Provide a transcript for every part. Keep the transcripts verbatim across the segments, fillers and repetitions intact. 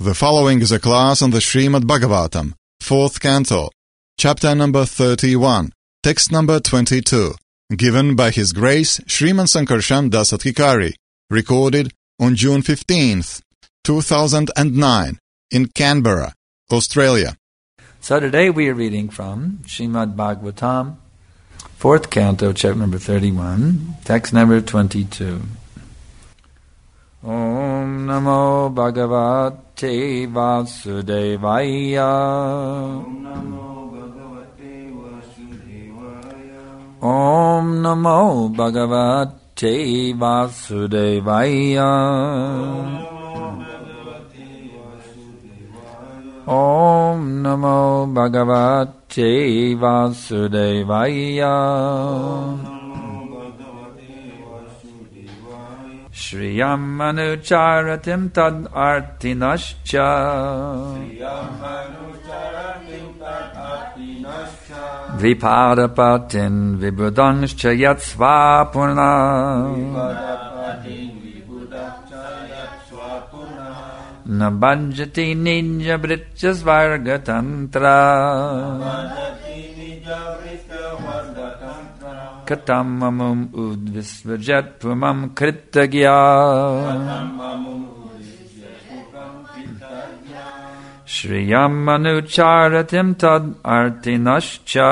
The following is a class on the Srimad Bhagavatam, fourth canto, chapter number thirty-one, text number twenty-two, given by His Grace Sriman Sankarshan Das Adhikari, recorded on June fifteenth, two thousand nine, in Canberra, Australia. So today we are reading from Srimad Bhagavatam, fourth canto, chapter number thirty-one, text number twenty-two. Om Namo Bhagavate Vasudevaya. Om Namo Bhagavate Vasudevaya. Om Namo Bhagavate Vasudevaya. Om Namo Bhagavate Vasudevaya. Shriyam Anucharatim Tad Artinascha. Vipadapatin Vibudanscha Yatsva Purna. Nabhanjati Ninja Britchas Varga Tantra. Katamamum udvisvajat pumam kritagya. Shriyam anucharatim tad artinascha.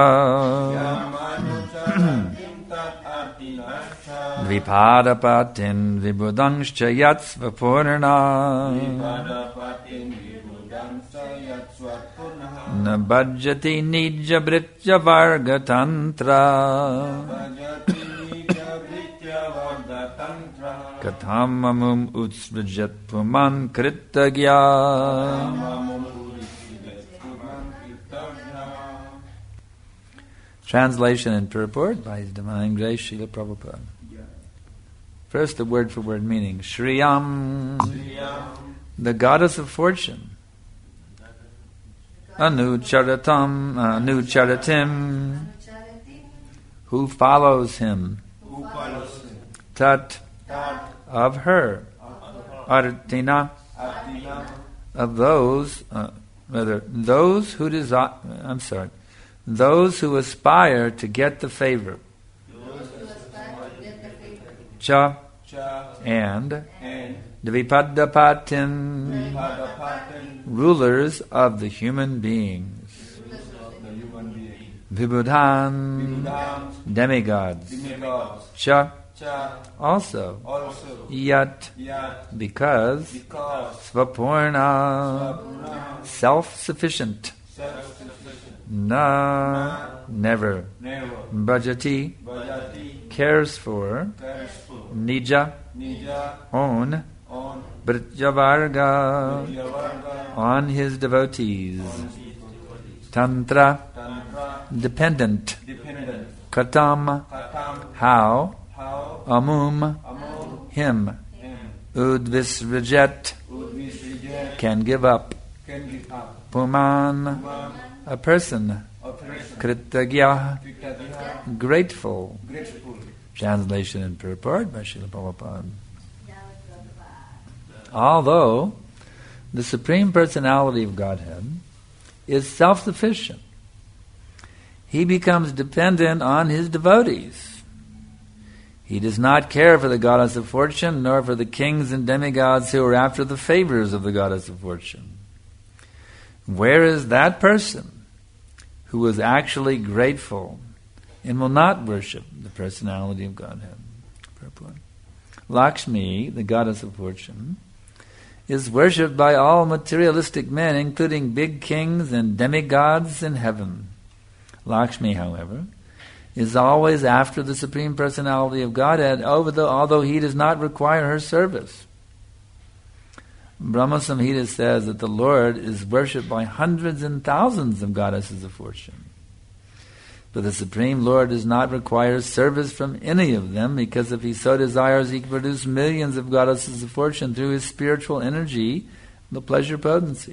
Vipadapatin vibudanscha yatsva purna. Nabhajati nija britya varga tantra. Katamamum utsvajat puman kritagya. Translation and purport by His Divine Grace Srila Prabhupada. First, the word-for-word meaning. Shriyam, the goddess of fortune. Anucharatam, Anucharatim, who follows him. Tat, of her. Artina, of those, uh, rather, those who desire, I'm sorry, those who aspire to get the favor. Cha, and Dvipadapatin, rulers of the human beings. Vibudhan, demigods. Cha, also. Yat, because. Svapurna, self-sufficient. Na, never. Bhajati, cares for. Nija, own. Brityavarga, on his devotees. Tantra, dependent. Katam, how. Amum, him. Udvisvajat, can give up. Puman, a person. Kritagya, grateful. Translation and purport by Srila Prabhupada. Although the Supreme Personality of Godhead is self-sufficient, He becomes dependent on His devotees. He does not care for the goddess of fortune, nor for the kings and demigods who are after the favors of the goddess of fortune. Where is that person who is actually grateful and will not worship the personality of Godhead? Purport. Lakshmi, the goddess of fortune, is worshipped by all materialistic men, including big kings and demigods in heaven. Lakshmi, however, is always after the Supreme Personality of Godhead, although He does not require her service. Brahma Samhita says that the Lord is worshipped by hundreds and thousands of goddesses of fortune. But the Supreme Lord does not require service from any of them, because if He so desires, He can produce millions of goddesses of fortune through His spiritual energy, the pleasure potency.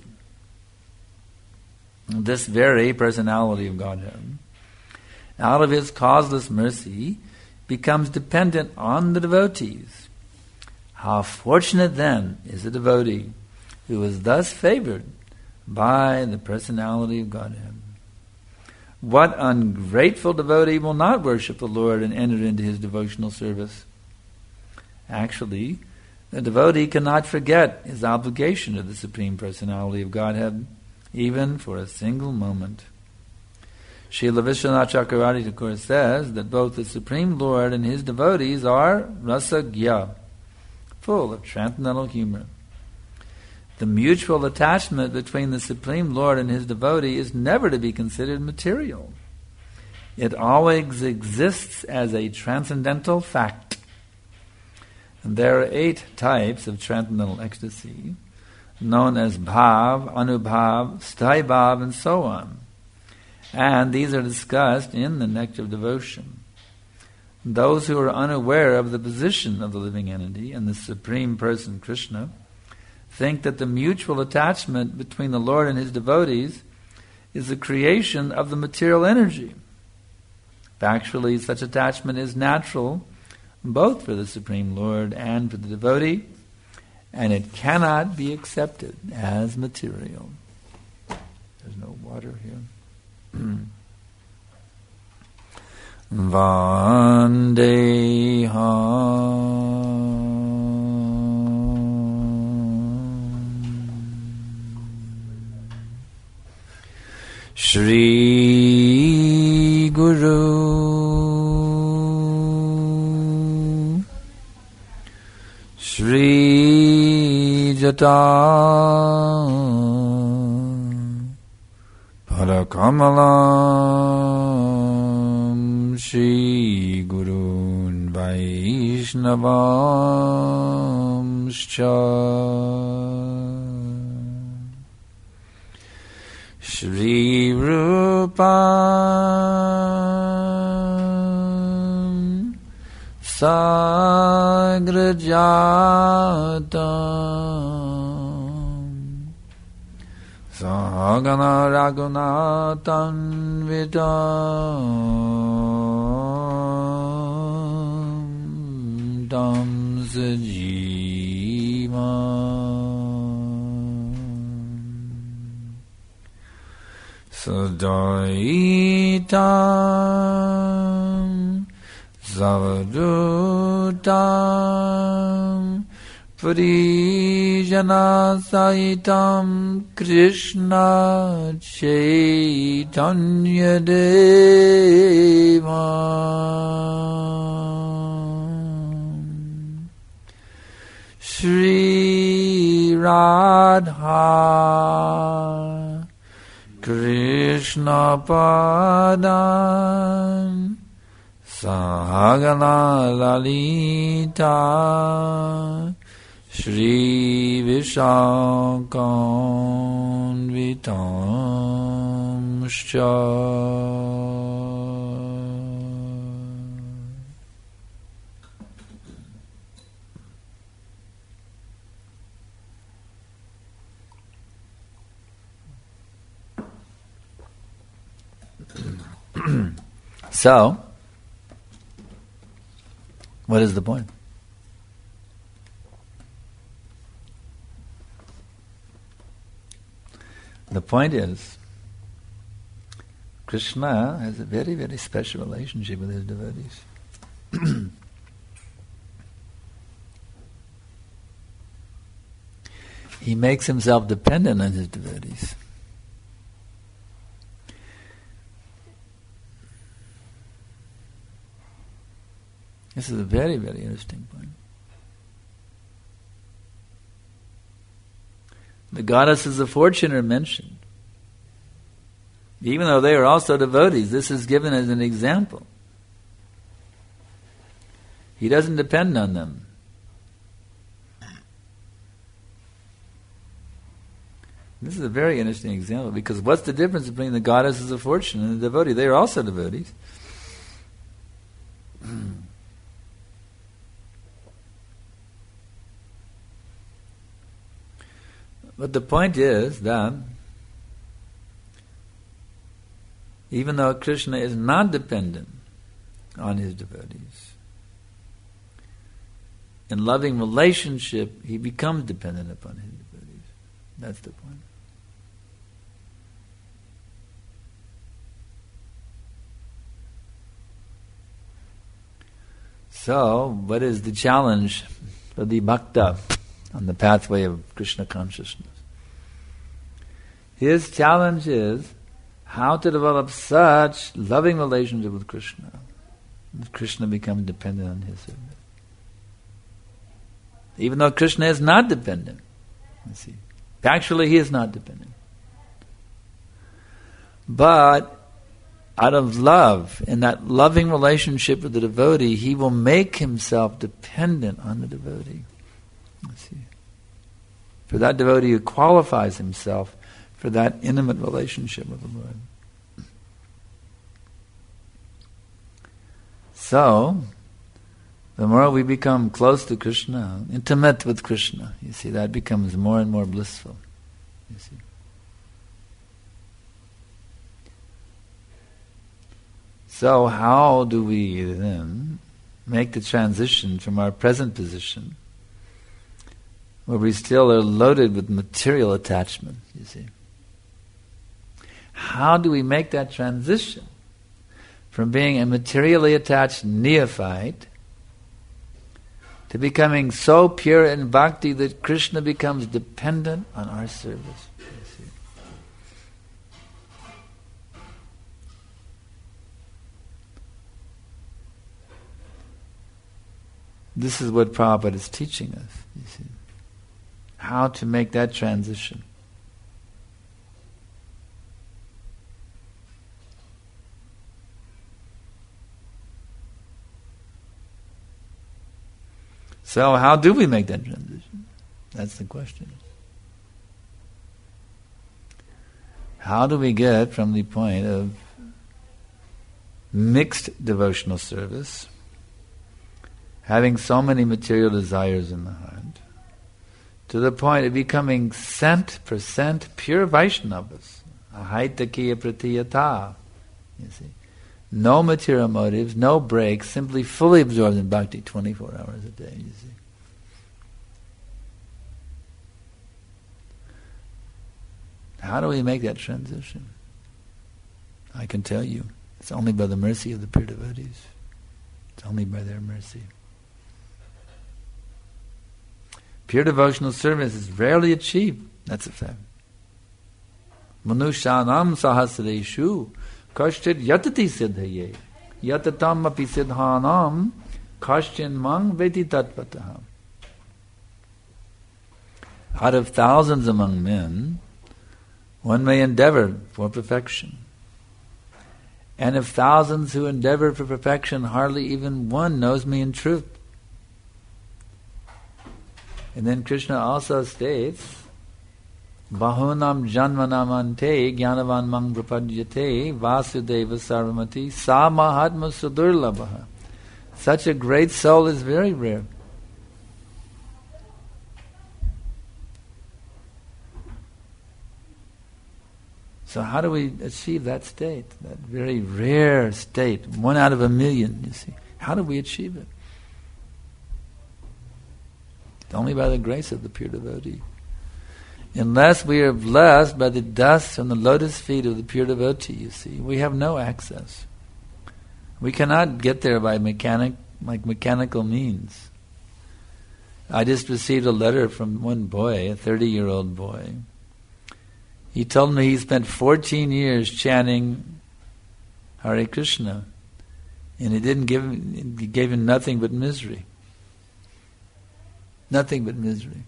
This very personality of Godhead, out of His causeless mercy, becomes dependent on the devotees. How fortunate then is a devotee who is thus favored by the personality of Godhead. What ungrateful devotee will not worship the Lord and enter into his devotional service? Actually, the devotee cannot forget his obligation to the Supreme Personality of Godhead, even for a single moment. Srila Vishwanath Chakravarti Thakur says that both the Supreme Lord and his devotees are rasagya, full of transcendental humor. The mutual attachment between the Supreme Lord and his devotee is never to be considered material. It always exists as a transcendental fact. And there are eight types of transcendental ecstasy, known as bhav, anubhav, sthai bhav, and so on. And these are discussed in the Nectar of Devotion. Those who are unaware of the position of the living entity and the Supreme Person Krishna think that the mutual attachment between the Lord and his devotees is the creation of the material energy. Factually, such attachment is natural both for the Supreme Lord and for the devotee, and it cannot be accepted as material. There's no water here. Vandeham Shri Guru Shri Jata Parakamalam Shri Gurun Vaishnavamscha Shri Rupam Sagrajatam Sahagana Raghunathan Vidam Dam Sajiva Sadaitam Zavadutam Parijana Saitam Krishna Chaitanya Deva Shri Radha Krishna Padam Sahagana Lalita Shri Vishakam Vitamscha So, what is the point? The point is, Krishna has a very, very special relationship with his devotees. He makes himself dependent on his devotees. This is a very, very interesting point. The goddesses of fortune are mentioned. Even though they are also devotees, this is given as an example. He doesn't depend on them. This is a very interesting example, because what's the difference between the goddesses of fortune and the devotee? They are also devotees. But the point is that even though Krishna is not dependent on his devotees, in loving relationship he becomes dependent upon his devotees. That's the point. So, what is the challenge for the bhakta on the pathway of Krishna consciousness? His challenge is how to develop such loving relationship with Krishna that Krishna becomes dependent on his service. Even though Krishna is not dependent. You see. Actually, he is not dependent. But out of love, in that loving relationship with the devotee, he will make himself dependent on the devotee. You see. For that devotee who qualifies himself for that intimate relationship with the Lord. So, the more we become close to Krishna, intimate with Krishna, you see, that becomes more and more blissful. You see. So how do we then make the transition from our present position, where we still are loaded with material attachment, you see? How do we make that transition from being a materially attached neophyte to becoming so pure in bhakti that Krishna becomes dependent on our service? You see. This is what Prabhupada is teaching us, you see. How to make that transition. So how do we make that transition? That's the question. How do we get from the point of mixed devotional service, having so many material desires in the heart, to the point of becoming cent percent pure Vaishnavas, ahaitakiya pratiyata, you see. No material motives, no breaks, simply fully absorbed in bhakti twenty-four hours a day, you see. How do we make that transition? I can tell you, it's only by the mercy of the pure devotees. It's only by their mercy. Pure devotional service is rarely achieved. That's a fact. Manushanam sahasreshu kashchit yatati siddhaye yatatam api siddhanam kashchin mang veti tatpataha. Out of thousands among men, one may endeavor for perfection. And of thousands who endeavor for perfection, hardly even one knows me in truth. And then Krishna also states, Bahunam janmanam ante gyanavan mang prapadyate vasudeva sarvamati sa mahatma sudurlabha. Such a great soul is very rare. So how do we achieve that state, that very rare state, one out of a million, you see? How do we achieve it? It's only by the grace of the pure devotee. Unless we are blessed by the dust from the lotus feet of the pure devotee, you see, we have no access. We cannot get there by mechanic, like mechanical means. I just received a letter from one boy, a thirty-year-old boy. He told me he spent fourteen years chanting Hare Krishna, and it didn't give him, it gave him nothing but misery. Nothing but misery.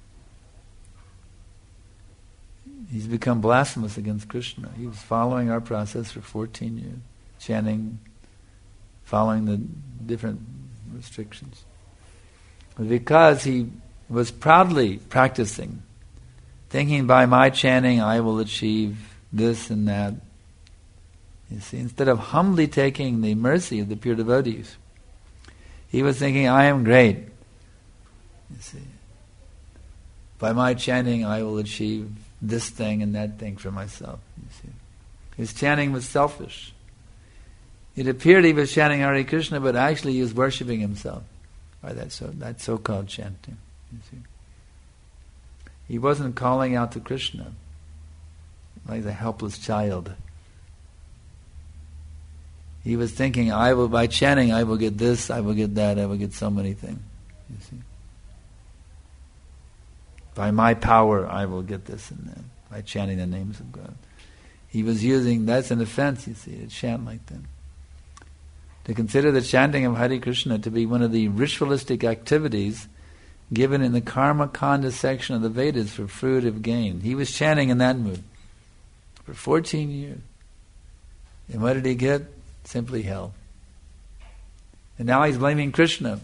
He's become blasphemous against Krishna. He was following our process for fourteen years, chanting, following the different restrictions. But because he was proudly practicing, thinking by my chanting I will achieve this and that. You see, instead of humbly taking the mercy of the pure devotees, he was thinking, I am great. You see, by my chanting I will achieve this thing and that thing for myself. You see, his chanting was selfish. It appeared he was chanting Hare Krishna, but actually he was worshipping himself by that so that so-called chanting. You see. He wasn't calling out to Krishna like a helpless child. He was thinking, I will, by chanting, I will get this, I will get that, I will get so many things. You see? By my power, I will get this and that. By chanting the names of God. He was using, that's an offense, you see, to chant like that. To consider the chanting of Hare Krishna to be one of the ritualistic activities given in the Karma Kanda section of the Vedas for fruitive gain. He was chanting in that mood for fourteen years. And what did he get? Simply hell. And now he's blaming Krishna.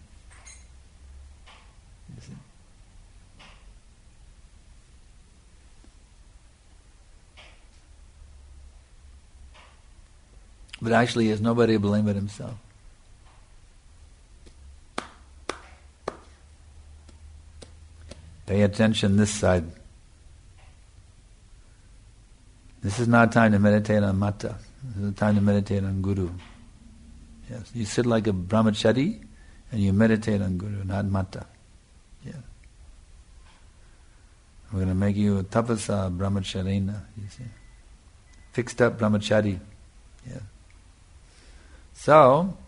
But actually he has nobody to blame but himself. Pay attention this side. This is not time to meditate on Mata. This is a time to meditate on Guru. Yes, you sit like a brahmachari and you meditate on Guru, not Mata. Yeah. We're going to make you a tapasa brahmacharina, you see. Fixed up brahmachari. Yeah. So,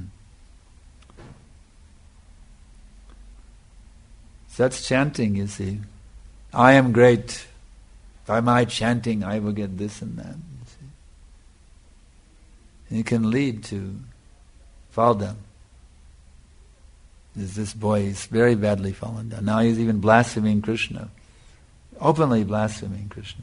such chanting, you see. I am great. By my chanting, I will get this and that. You see. And it can lead to fall down. There's this boy, he's very badly fallen down. Now he's even blaspheming Krishna. Openly blaspheming Krishna.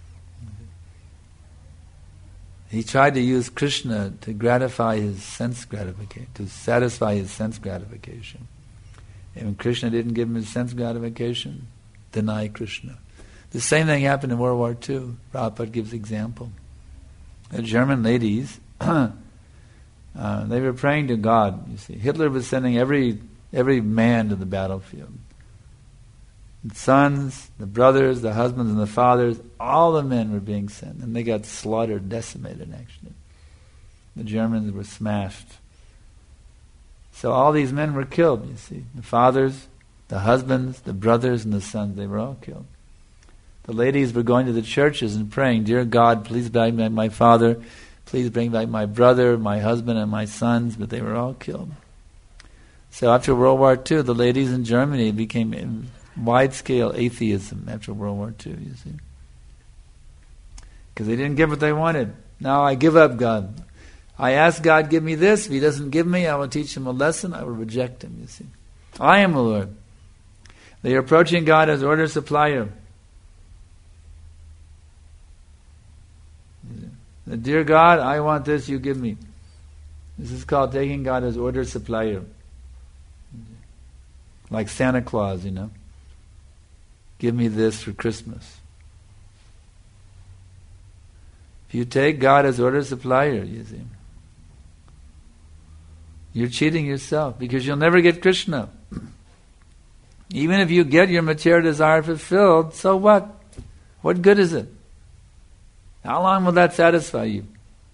He tried to use Krishna to gratify his sense gratification, to satisfy his sense gratification. And when Krishna didn't give him his sense gratification, deny Krishna. The same thing happened in World War Two. Prabhupada gives example. The German ladies, uh, they were praying to God. You see, Hitler was sending every every man to the battlefield. The sons, the brothers, the husbands, and the fathers, all the men were being sent, and they got slaughtered, decimated. Actually, the Germans were smashed. So all these men were killed. You see, the fathers, the husbands, the brothers, and the sons, they were all killed. The ladies were going to the churches and praying, "Dear God, please bring back my father, please bring back my brother, my husband, and my sons," but they were all killed. So after World War Two, the ladies in Germany became wide-scale atheism after World War Two, you see. Because they didn't get what they wanted. Now I give up God. I ask God, give me this. If He doesn't give me, I will teach Him a lesson. I will reject Him, you see. I am the Lord. They are approaching God as order supplier. Dear God, I want this, you give me. This is called taking God as order supplier. Like Santa Claus, you know. Give me this for Christmas. If you take God as order supplier, you see, you're cheating yourself because you'll never get Krishna. Even if you get your material desire fulfilled, so what? What good is it? How long will that satisfy you?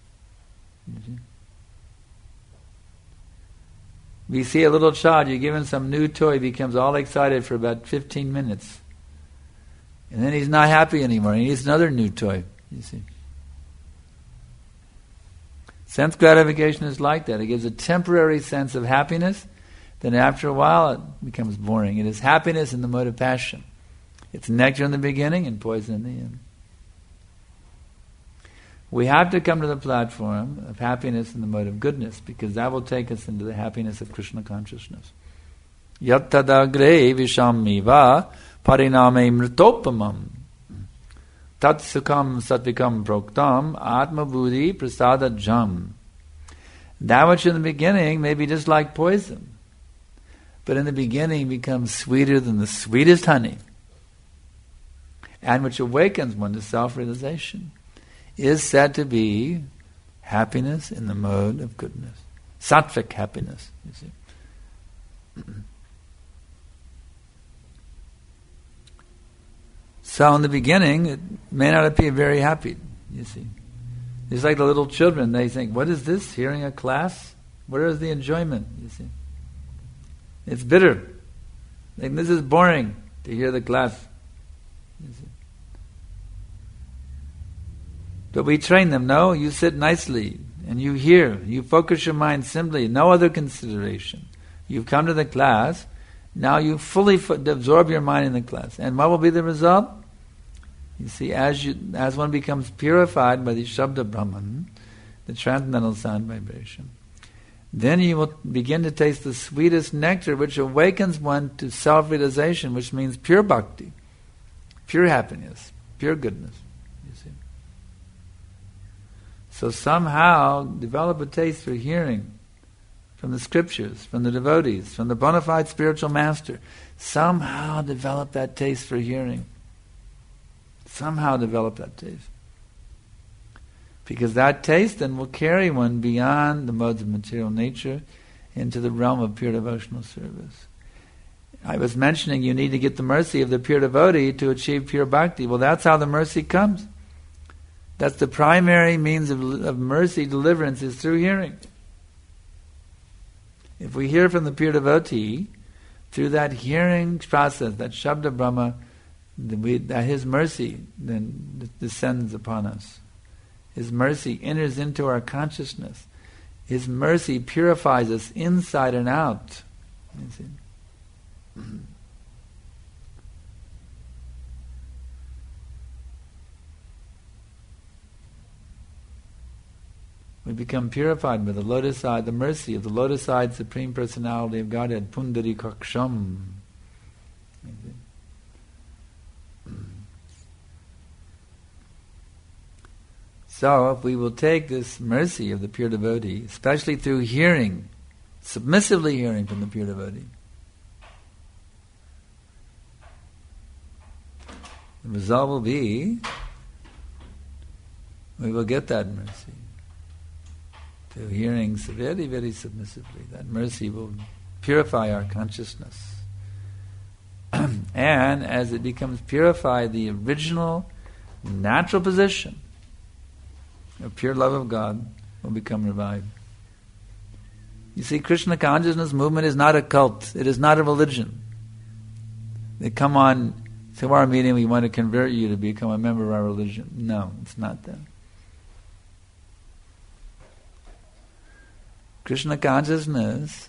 We see a little child, you give him some new toy, he becomes all excited for about fifteen minutes. And then he's not happy anymore. He needs another new toy, you see. Sense gratification is like that. It gives a temporary sense of happiness. Then after a while, it becomes boring. It is happiness in the mode of passion. It's nectar in the beginning and poison in the end. We have to come to the platform of happiness in the mode of goodness, because that will take us into the happiness of Krishna consciousness. Yattadagre vishamiva pariname mritopamam tat sukham satvikam proktam atma buddhi prasada jam. That which in the beginning may be just like poison, but in the beginning becomes sweeter than the sweetest honey, and which awakens one to self-realization, is said to be happiness in the mode of goodness. Sattvic happiness, you see. So in the beginning, it may not appear very happy, you see. It's like the little children, they think, what is this, hearing a class? Where is the enjoyment, you see? It's bitter. They think, this is boring to hear the class. But we train them, no, you sit nicely, and you hear, you focus your mind simply, no other consideration. You've come to the class, now you fully f- absorb your mind in the class. And what will be the result? You see, as you, as one becomes purified by the Shabda Brahman, the transcendental sound vibration, then you will begin to taste the sweetest nectar, which awakens one to self-realization, which means pure bhakti, pure happiness, pure goodness. You see. So somehow develop a taste for hearing from the scriptures, from the devotees, from the bona fide spiritual master. Somehow develop that taste for hearing. Somehow develop that taste. Because that taste then will carry one beyond the modes of material nature into the realm of pure devotional service. I was mentioning you need to get the mercy of the pure devotee to achieve pure bhakti. Well, that's how the mercy comes. That's the primary means of, of mercy deliverance is through hearing. If we hear from the pure devotee, through that hearing process, that Shabda Brahma, we, that his mercy then descends upon us. His mercy enters into our consciousness. His mercy purifies us inside and out. You see? Mm-hmm. We become purified by the lotus-eyed, the mercy of the lotus-eyed Supreme Personality of Godhead, Pundarikaksham. So, if we will take this mercy of the pure devotee, especially through hearing, submissively hearing from the pure devotee, the result will be we will get that mercy. Through hearing very, very submissively, that mercy will purify our consciousness. And as it becomes purified, the original natural position of pure love of God will become revived. You see, Krishna consciousness movement is not a cult. It is not a religion. They come on to our meeting, we want to convert you to become a member of our religion. No, it's not that. Krishna consciousness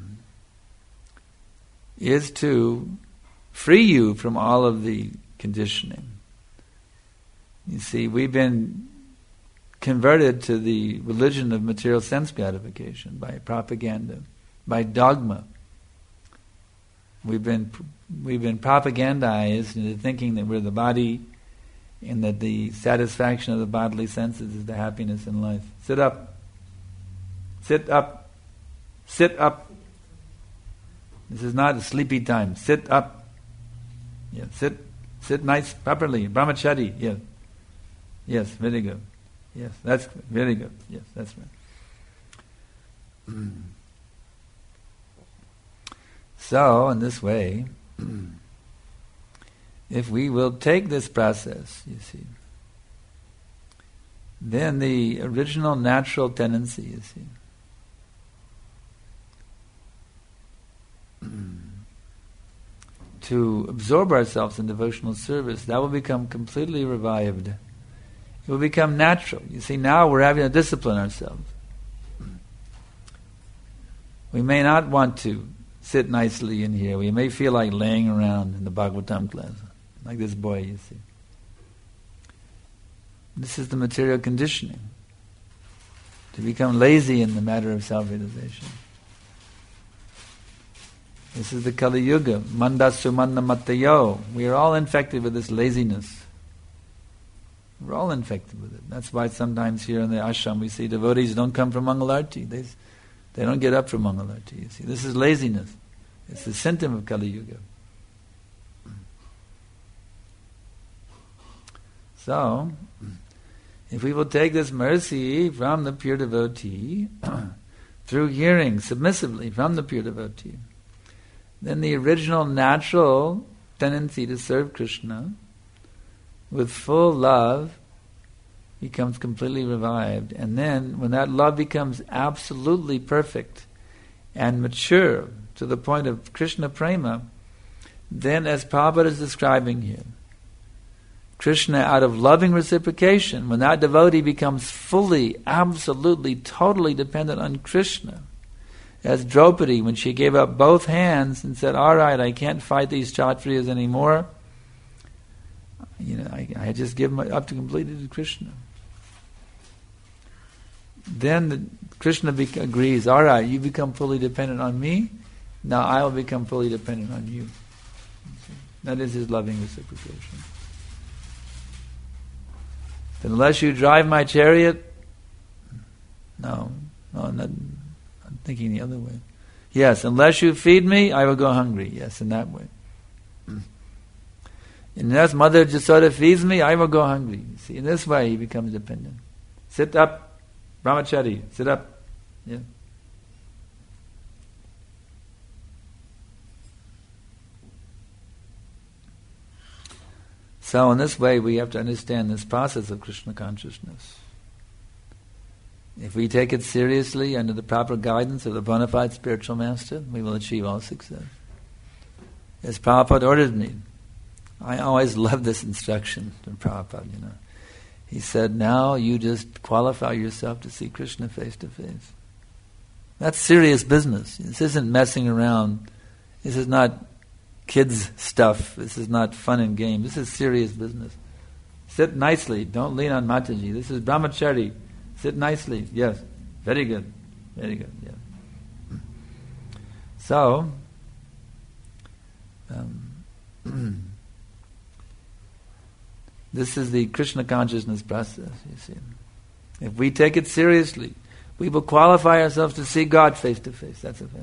is to free you from all of the conditioning. You see, we've been converted to the religion of material sense gratification by propaganda, by dogma. We've been we've been propagandized into thinking that we're the body and that the satisfaction of the bodily senses is the happiness in life. Sit up. Sit up. Sit up. This is not a sleepy time. Sit up. Yeah, sit sit nice properly. Brahmachari. Yes. Yes, very good. Yes, that's good. Very good. Yes, that's right. So, in this way, if we will take this process, you see, then the original natural tendency, you see, to absorb ourselves in devotional service, that will become completely revived. It will become natural. You see, now we're having to discipline ourselves. We may not want to sit nicely in here. We may feel like laying around in the Bhagavatam class, like this boy, you see. This is the material conditioning, to become lazy in the matter of self-realization. This is the Kali Yuga, mandasu manna matayo. We are all infected with this laziness. We're all infected with it. That's why sometimes here in the ashram we see devotees don't come for Mangalarti. They, they don't get up for Mangalarti. You see, this is laziness. It's the symptom of Kali Yuga. So, if we will take this mercy from the pure devotee, through hearing submissively from the pure devotee, then the original natural tendency to serve Krishna with full love becomes completely revived. And then when that love becomes absolutely perfect and mature to the point of Krishna prema, then as Prabhupada is describing here, Krishna out of loving reciprocation, when that devotee becomes fully, absolutely, totally dependent on Krishna, as Draupadi, when she gave up both hands and said, all right, I can't fight these Kshatriyas anymore, you know, I, I just give them up to completely to Krishna. Then the, Krishna be- agrees, all right, you become fully dependent on me, now I will become fully dependent on you. That is his loving reciprocation. Unless you drive my chariot, no, no, I'm, not, I'm thinking the other way. Yes, unless you feed me, I will go hungry. Yes, in that way. Unless Mother Jasoda feeds me, I will go hungry. You see, in this way he becomes dependent. Sit up, brahmachari, sit up. Yeah. So in this way we have to understand this process of Krishna consciousness. If we take it seriously under the proper guidance of the bona fide spiritual master, we will achieve all success. As Prabhupada ordered me, I always love this instruction from Prabhupada, you know. He said, now you just qualify yourself to see Krishna face to face. That's serious business. This isn't messing around. This is not kids stuff. This is not fun and game. This is serious business. Sit nicely. Don't lean on Mataji. This is brahmachari. Sit nicely. Yes. Very good. Very good. Yeah. So, um, this is the Krishna consciousness process, you see. If we take it seriously, we will qualify ourselves to see God face to face. That's a fact.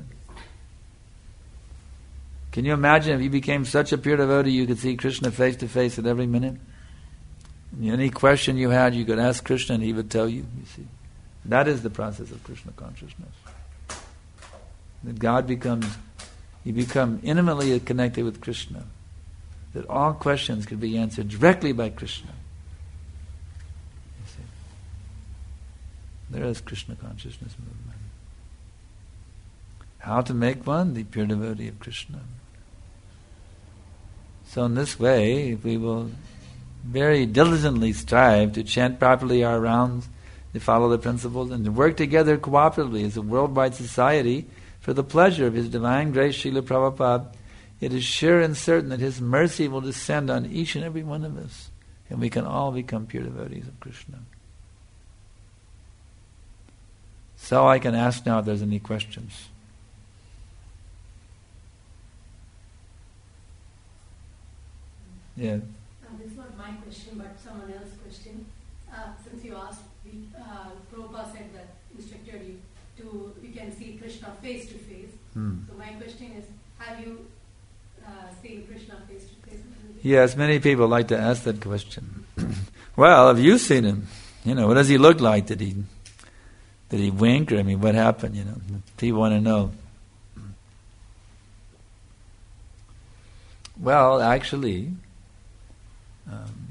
Can you imagine if you became such a pure devotee you could see Krishna face to face at every minute? Any question you had, you could ask Krishna and he would tell you, you see. That is the process of Krishna consciousness. That God becomes, you become intimately connected with Krishna. That all questions could be answered directly by Krishna. You see. There is Krishna consciousness movement. How to make one? The pure devotee of Krishna. So in this way, if we will very diligently strive to chant properly our rounds, to follow the principles, and to work together cooperatively as a worldwide society for the pleasure of His Divine Grace, Srila Prabhupada, it is sure and certain that His mercy will descend on each and every one of us, and we can all become pure devotees of Krishna. So I can ask now if there's any questions. Yeah. Uh, this is not my question, but someone else's question. Uh, since you asked, we, uh, Prabhupada said that instructed you to, you can see Krishna face to face. Hmm. So my question is, have you uh, seen Krishna face to face? Yes, many people like to ask that question. Well, have you seen him? You know, what does he look like? Did he, did he wink? Or I mean, what happened? You know, people want to know. Well, actually, um,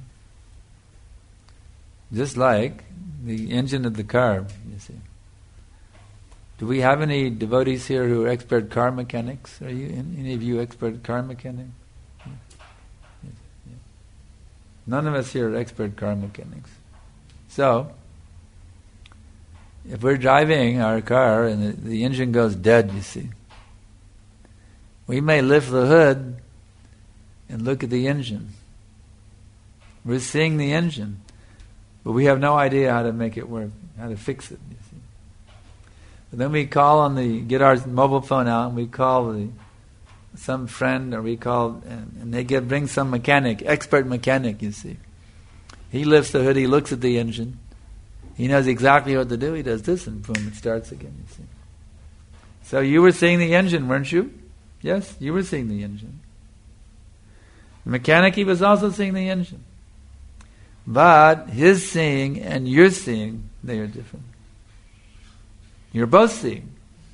just like the engine of the car, you see. Do we have any devotees here who are expert car mechanics? Are you any of you expert car mechanics? Yeah. Yeah. Yeah. None of us here are expert car mechanics. So, if we're driving our car and the, the engine goes dead, you see, we may lift the hood and look at the engine. We're seeing the engine, but we have no idea how to make it work, how to fix it, you see. But then we call on the, get our mobile phone out and we call the, some friend, or we call, and, and they get, bring some mechanic, expert mechanic, you see. He lifts the hood, he looks at the engine, he knows exactly what to do, he does this, and boom, it starts again, you see. So you were seeing the engine, weren't you? Yes, you were seeing the engine. The mechanic, he was also seeing the engine. But his seeing and your seeing, they are different. You're both seeing.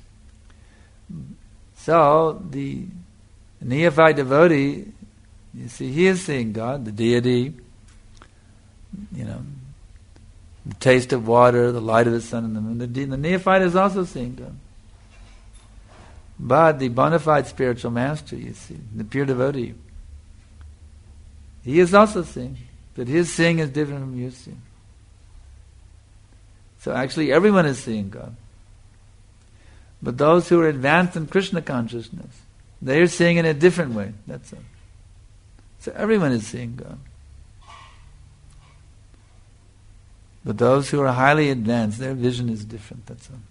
So the neophyte devotee, you see, he is seeing God, the deity, you know, the taste of water, the light of the sun and the moon. The, de- the neophyte is also seeing God. But the bona fide spiritual master, you see, the pure devotee, he is also seeing. But his seeing is different from your seeing. So actually everyone is seeing God. But those who are advanced in Krishna consciousness, they are seeing in a different way. That's all. So everyone is seeing God. But those who are highly advanced, their vision is different. That's all.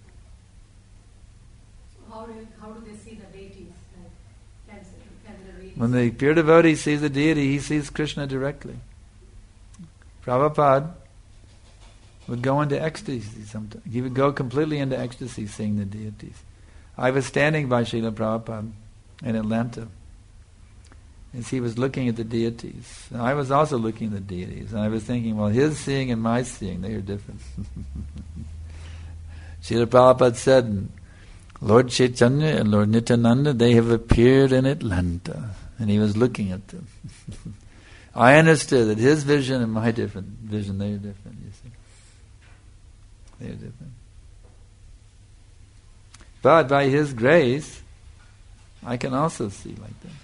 So how do you, how do they see the deities? Like, can, can the deities when the pure devotee sees the deity, he sees Krishna directly. Prabhupada would go into ecstasy sometimes. He would go completely into ecstasy seeing the deities. I was standing by Srila Prabhupada in Atlanta as he was looking at the deities. And I was also looking at the deities. And I was thinking, well, his seeing and my seeing, they are different. Srila Prabhupada said, Lord Chaitanya and Lord Nityananda, they have appeared in Atlanta. And he was looking at them. I understood that his vision and my different vision, they are different, you see. They are different. But by his grace, I can also see like that.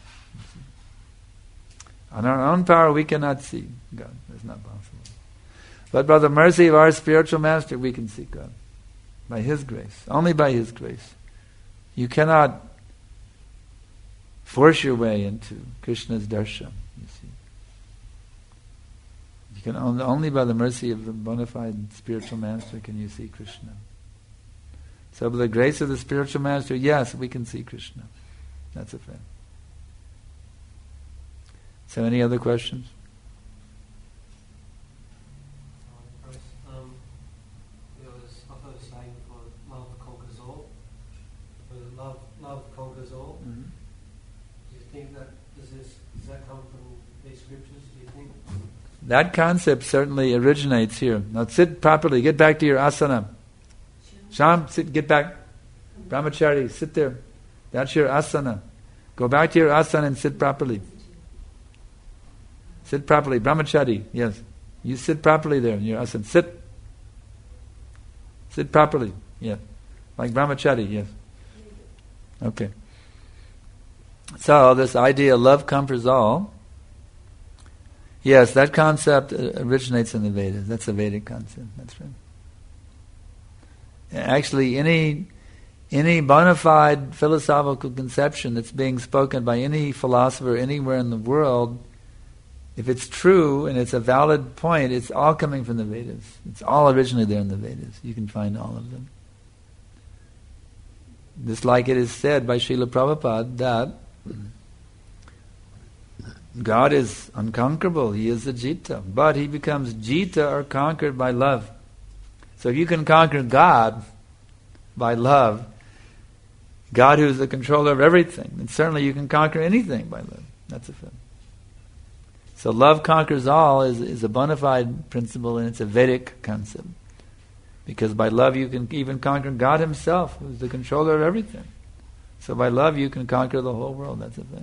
On our own power, we cannot see God. It's not possible. But by the mercy of our spiritual master, we can see God. By his grace. Only by his grace. You cannot force your way into Krishna's darshan, you see. You can only, only by the mercy of the bona fide spiritual master can you see Krishna. So by the grace of the spiritual master, yes, we can see Krishna. That's a fact. So any other questions? Um, there was, I've heard a saying before, love conquers all. Love, love conquers all. Mm-hmm. Do you think that, does, this, does that come from these scriptures, do you think? That concept certainly originates here. Now sit properly, get back to your asana. Sham, sit, get back. Brahmachari, sit there. That's your asana. Go back to your asana and sit properly. Sit properly. Brahmachari, yes. You sit properly there in your asana. Sit. Sit properly, yes. Like Brahmachari, yes. Okay. So, this idea of love comforts all, yes, that concept originates in the Vedas. That's a Vedic concept. That's right. Actually, any any bona fide philosophical conception that's being spoken by any philosopher anywhere in the world, if it's true and it's a valid point, it's all coming from the Vedas. It's all originally there in the Vedas. You can find all of them. Just like it is said by Srila Prabhupada that God is unconquerable. He is the Jita. But he becomes Jita or conquered by love. So if you can conquer God by love, God who is the controller of everything, then certainly you can conquer anything by love. That's a fact. So love conquers all is, is a bona fide principle, and it's a Vedic concept. Because by love you can even conquer God himself, who is the controller of everything. So by love you can conquer the whole world. That's a fact.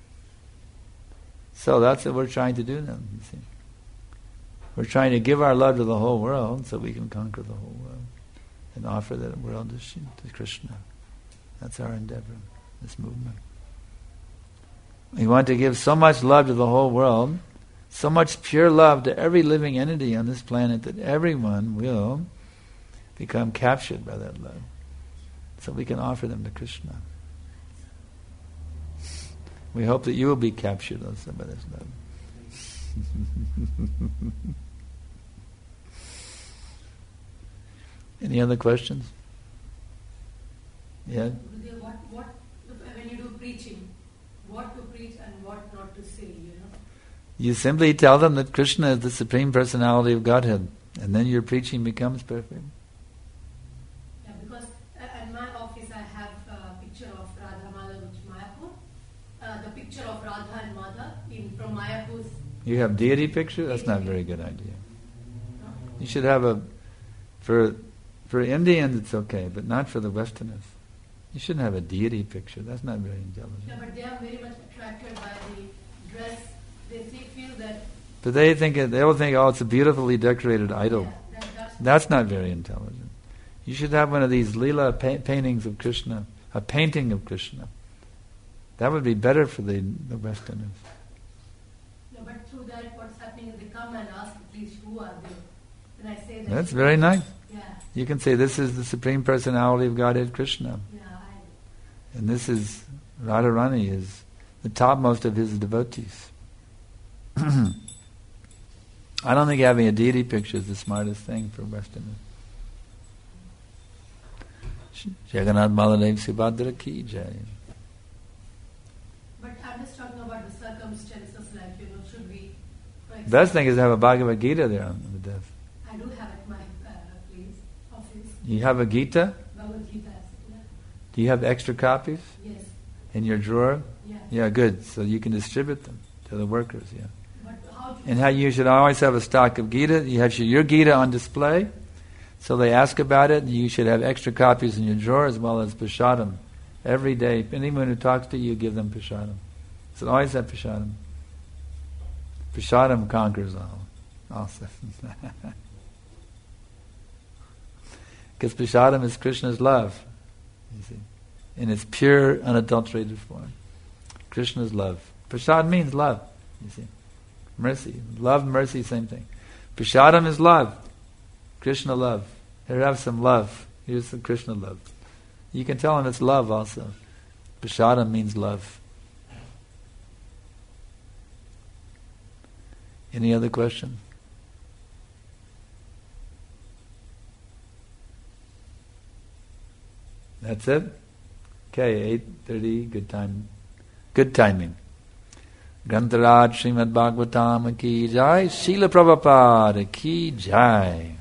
So that's what we're trying to do now, you see. We're trying to give our love to the whole world so we can conquer the whole world and offer that world to, to Krishna. That's our endeavor, this movement. We want to give so much love to the whole world, so much pure love to every living entity on this planet that everyone will become captured by that love. So we can offer them to Krishna. We hope that you will be captured also by this love. Any other questions? Yeah? What, what, when you do preaching, what to preach and what not to say, you know? You simply tell them that Krishna is the Supreme Personality of Godhead, and then your preaching becomes perfect. Yeah, because at my office I have a picture of Radha Madhav Mayapur, uh, the picture of Radha and Madhav in, from Mayapur's. You have deity picture? That's not a very good idea. You should have a, for for Indians it's okay, but not for the Westerners. You shouldn't have a deity picture. That's not very intelligent. Yeah, but they are very much attracted by the dress. They see, feel that. But they think it, they will think, oh, it's a beautifully decorated idol. Yeah, that, that's, that's not very intelligent. You should have one of these lila pa- paintings of Krishna, a painting of Krishna. That would be better for the, the Westerners. no, but through that, what's happening is they come and devotees, who are they? When I say that, That's very nice. Yeah, You can say this is the Supreme Personality of Godhead, Krishna. yeah, I, And this is, Radharani is the topmost of his devotees. I don't think having a deity picture is the smartest thing for Westerners. Jagannath Baladev Subhadra ki jai. but I'm just talking about the circumstances, like, you know, should we, for example, Best thing is to have a Bhagavad Gita there on the desk. I do have at my uh, place, office, You have a Gita? Bhagavad Gita, yeah. Do you have extra copies Yes, in your drawer? yeah. Yeah, good. So you can distribute them to the workers, yeah. But how to And how you should always have a stock of Gita. You have your Gita on display, so they ask about it, and you should have extra copies in your drawer as well as Prashadam. Every day, anyone who talks to you, give them Prashadam. So always have Prashadam. Prashadam conquers all. Also. Because Prashadam is Krishna's love, you see, in its pure, unadulterated form. Krishna's love. Prashad means love, you see. Mercy. Love, mercy, same thing. Prashadam is love. Krishna love. Here, have some love. Here's some Krishna love. You can tell him it's love also. Prashadam means love. Any other question? That's it? Okay, eight thirty, good time. Good timing. Grantaraj Srimad Bhagavatam ki jai, Srila Prabhupada ki jai.